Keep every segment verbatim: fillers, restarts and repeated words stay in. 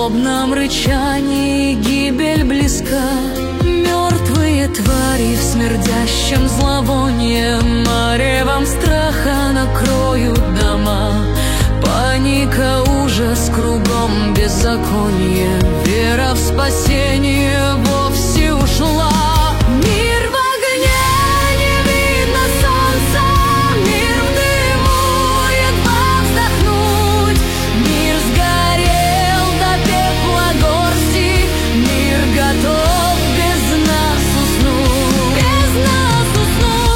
злобном рычании гибель близка. Мертвые твари в смердящем зловонии маревом страха накроют дома. Паника, ужас, кругом беззаконие, вера в спасение вовсе ушла. Мир в огне, не видно солнца, мир в дыму, едва вздохнуть. Мир сгорел до пепла горсти, мир готов без нас уснуть, без нас уснуть.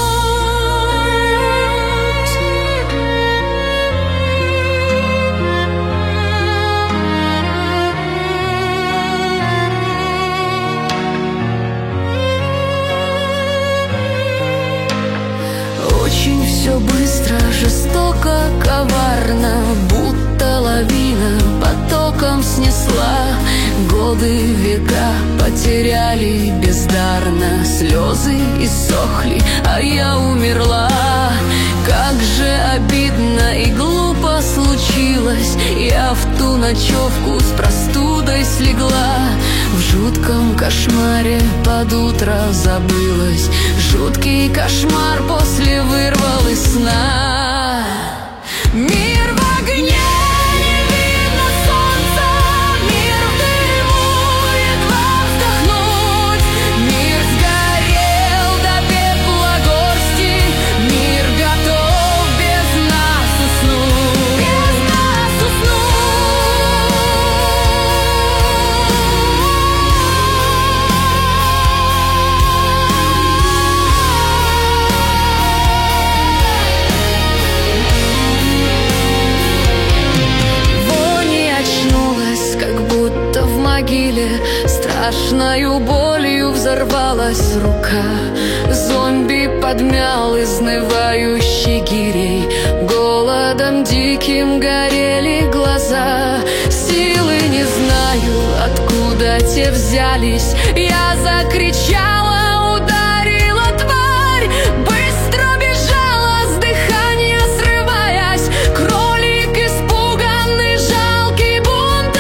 Очень все быстро, жестоко, коварно, будто лавина потоком снесла. Годы, века потеряли бездарно, слезы иссохли, а я умерла. Как же обидно и глупо случилось, я в ту ночевку с простудой слегла. В жутком кошмаре под утро забылась, жуткий кошмар после вырвал из сна. Мир в огне, не видно солнца, мир в дыму, едва вздохнуть. Мир сгорел до пепла горсти, мир готов без нас уснуть, без нас уснуть. Страшною болью взорвалась рука. Зомби подмял изнывающий гирей, голодом диким горели глаза. Силы не знаю, откуда те взялись. Я закричала, ударила тварь, быстро бежала, с дыхания срываясь. Кролик испуганный, жалкий бунтарь.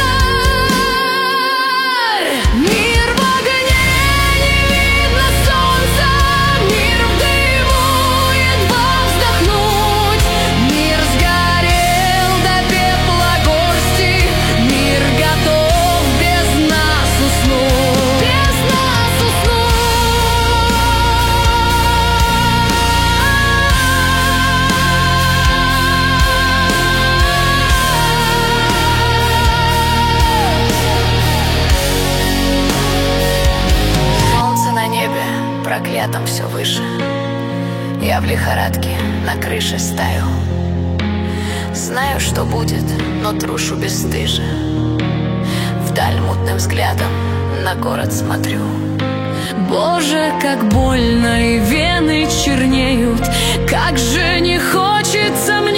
Мир в огне, не видно солнца, мир в дыму, едва вздохнуть. Мир сгорел до пепла горсти, мир готов без нас уснуть, без нас уснуть. Солнце на небе, проклятом все выше. Я в лихорадке на крыше стою. Знаю, что будет, но трушу бесстыже. Вдаль мутным взглядом на город смотрю. Боже, как больно, и вены чернеют. Как же не хочется мне